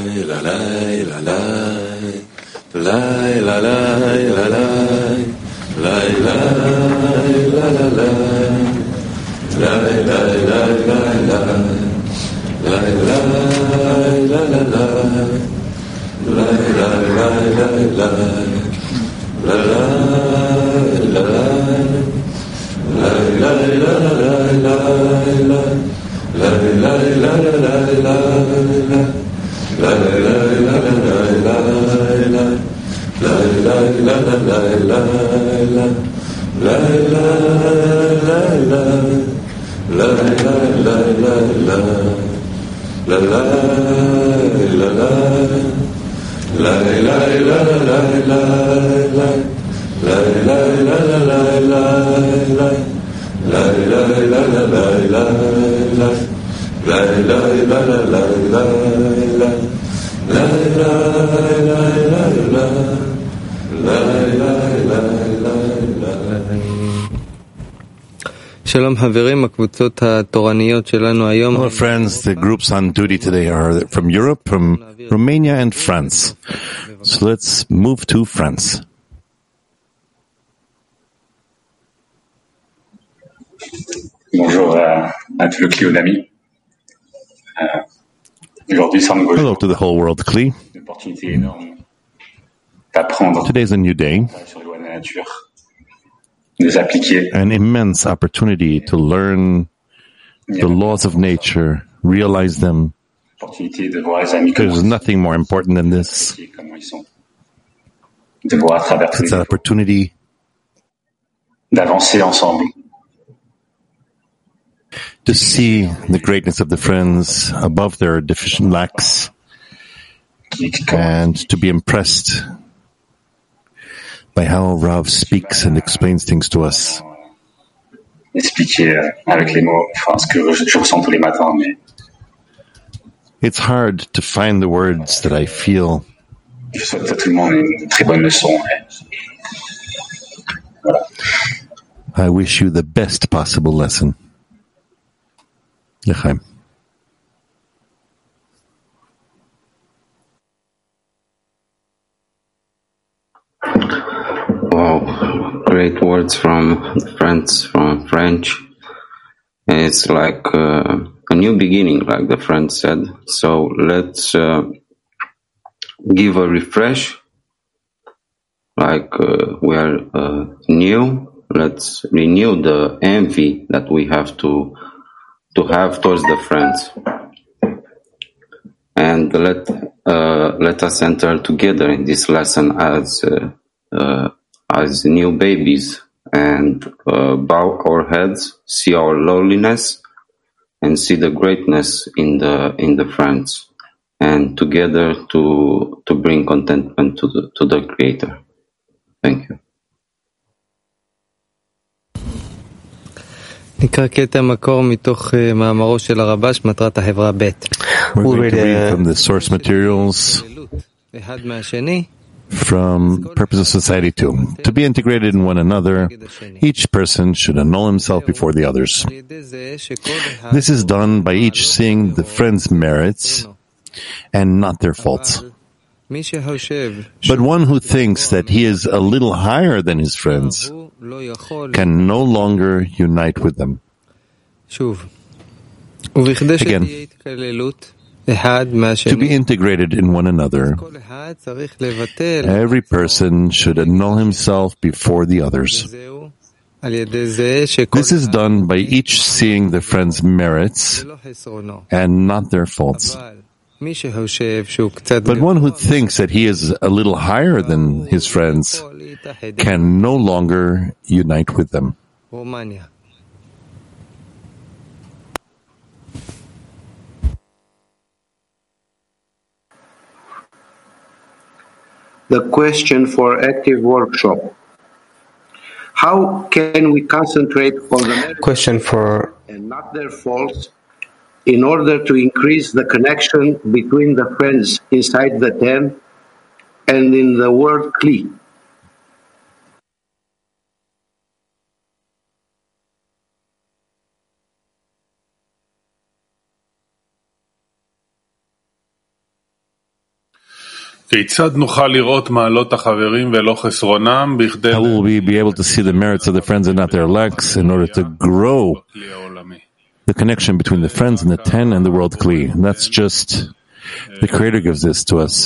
Hello friends, the groups on duty today are from Europe, from Romania and France. So let's move to France. Bonjour à tout le Clio d'amis. Aujourd'hui, hello to the whole world, Cli. Une opportunité énorme d'apprendre Today's a new day, sur les lois de la nature, de les appliquer. an immense opportunity to learn the laws of nature, realize them. Opportunité de voir les amis There's nothing more important than this. comment ils sont. De voir à travers tous It's les an opportunity d'avancer ensemble. to see the greatness of the friends above their deficient lacks and to be impressed by how Rav speaks and explains things to us. Expliquer avec les mots, enfin, ce que je ressens tous les matins, mais It's hard to find the words that I feel. je souhaite à tout le monde une très bonne leçon. Voilà. I wish you the best possible lesson. L'chaim. Wow, great words from friends from French. It's like a new beginning, like the friend said. So let's give a refresh, like we are new. Let's renew the envy that we have to have towards the friends, and let us enter together in this lesson as new babies, and bow our heads, see our lowliness, and see the greatness in the friends, and together to bring contentment to the Creator. Thank you. נקרא קטע מקור מתוך מאמרו של הרבש, מטרת החברה ב'. We're going to read from the source materials אחד מהשני. from Purpose of Society 2. To be integrated in one another, each person should annul himself before the others. This is done by each seeing the friend's merits and not their faults. But one who thinks that he is a little higher than his friends can no longer unite with them. Again, to be integrated in one another, every person should annul himself before the others. This is done by each seeing the friend's merits and not their faults. But one who thinks that he is a little higher than his friends can no longer unite with them. The question for active workshop. How can we concentrate on the merits and not their faults in order to increase the connection between the friends inside the tent and in the word Kli? How will we be able to see the merits of the friends and not their lacks in order to grow the connection between the friends and the 10 and the world Kli? And that's just the Creator gives this to us.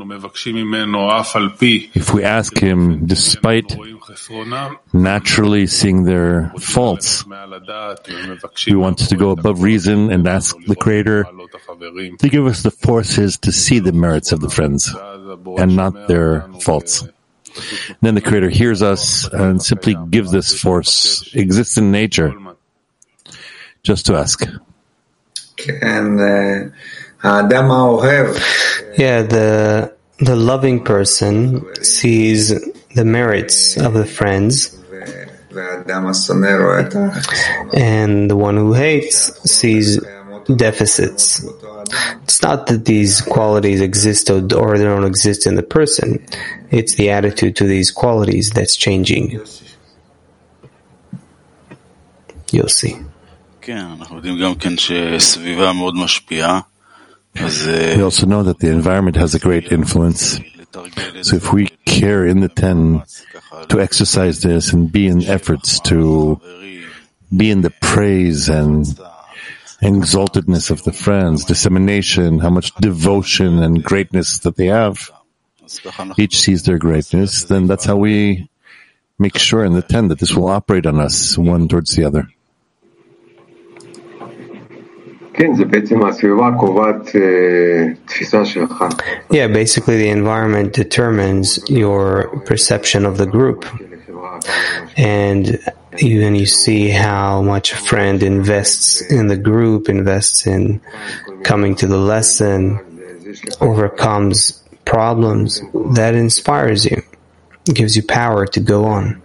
If we ask Him, despite naturally seeing their faults, we want to go above reason and ask the Creator to give us the forces to see the merits of the friends and not their faults. Then the Creator hears us and simply gives this force, exists in nature, just to ask. Yeah, the loving person sees the merits of the friends, and the one who hates sees deficits. It's not that these qualities exist or they don't exist in the person. It's the attitude to these qualities that's changing. You'll see. We also know that the environment has a great influence. So if we care in the 10 to exercise this and be in efforts to be in the praise and exaltedness of the friends, dissemination, how much devotion and greatness that they have, each sees their greatness, then that's how we make sure in the 10 that this will operate on us, one towards the other. Yeah, basically the environment determines your perception of the group. And when you see how much a friend invests in the group, invests in coming to the lesson, overcomes problems, that inspires you, gives you power to go on.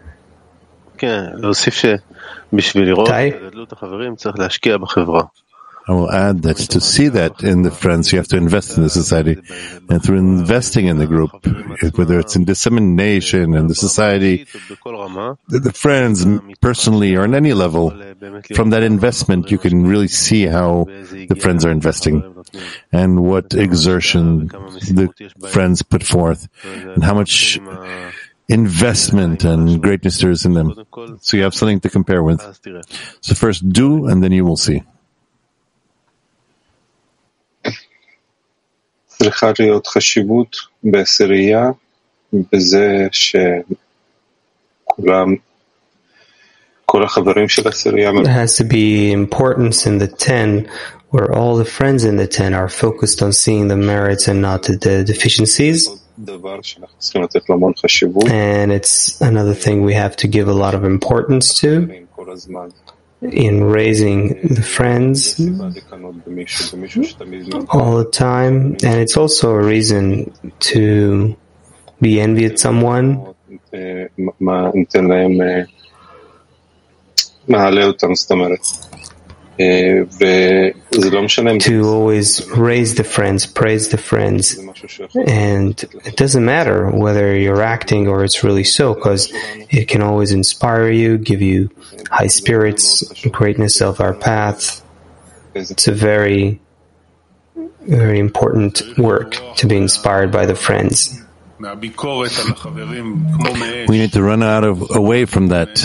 I will add that to see that in the friends, you have to invest in the society. And through investing in the group, whether it's in dissemination in the society, the friends personally or on any level, from that investment, you can really see how the friends are investing and what exertion the friends put forth and how much investment and greatness there is in them. So you have something to compare with. So first do, and then you will see. צריכה להיות חשיבות בעשירייה בזה שכולם כל החברים של העשירייה. There has to be importance in the 10 where all the friends in the 10 are focused on seeing the merits and not the deficiencies. And it's another thing we have to give a lot of importance to in raising the friends all the time. And it's also a reason to be envy at someone. To always raise the friends, praise the friends. And it doesn't matter whether you're acting or it's really so, because it can always inspire you, give you high spirits, greatness of our path. It's a very, very important work to be inspired by the friends. We need to run away from that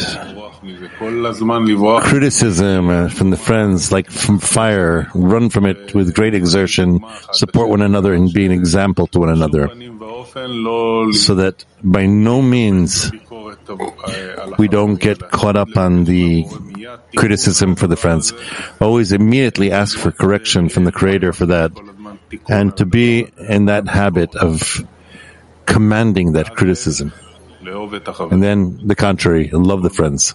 criticism from the friends, like from fire. Run from it with great exertion, support one another and be an example to one another, so that by no means we don't get caught up on the criticism for the friends. Always immediately ask for correction from the Creator for that, and to be in that habit of commanding that criticism. And then the contrary, love the friends.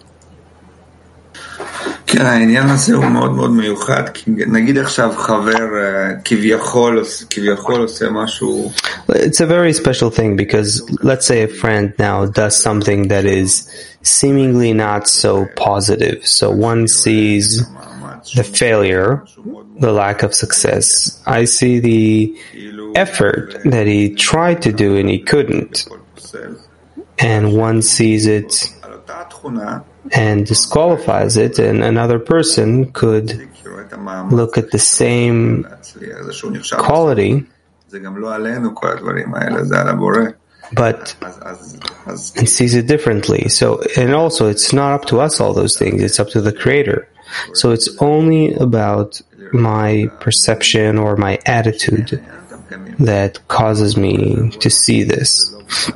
העניין הוא מאוד מאוד מיוחד, כי נגיד עכשיו חבר כביכול עושה משהו. It's a very special thing because let's say a friend now does something that is seemingly not so positive. So one sees the failure, the lack of success. I see the effort that he tried to do and he couldn't. And one sees it and disqualifies it, and another person could look at the same quality but he sees it differently. So, and also it's not up to us, all those things, it's up to the Creator. So it's only about my perception or my attitude that causes me to see this.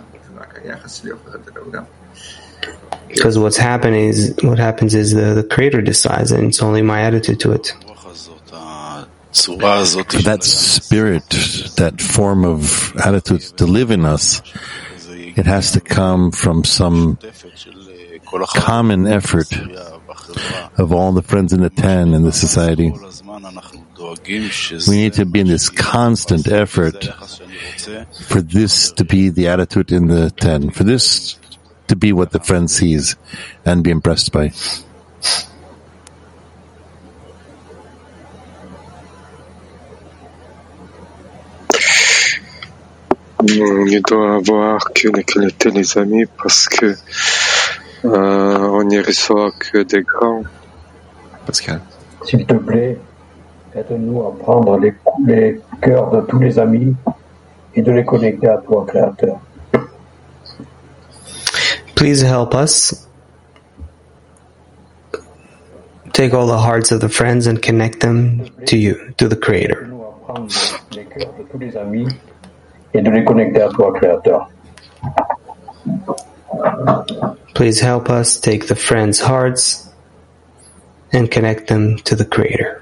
Because what happens is the Creator decides, and it's only my attitude to it. For that spirit, that form of attitude to live in us, it has to come from some common effort of all the friends in the 10 in the society. We need to be in this constant effort for this to be the attitude in the 10, for this to be what the friend sees and be impressed by. Il doit avoir qu'une qualité, les amis, parce que on n'y reçoit que des grands. Pascal. S'il te plaît, aide-nous à prendre les cœurs de tous les amis et de les connecter à toi, Créateur. Please help us take all the hearts of the friends and connect them to you, to the Creator. Aide-nous à prendre les cœurs de tous les amis et de les connecter à toi, Créateur. Please help us take the friends' hearts and connect them to the Creator.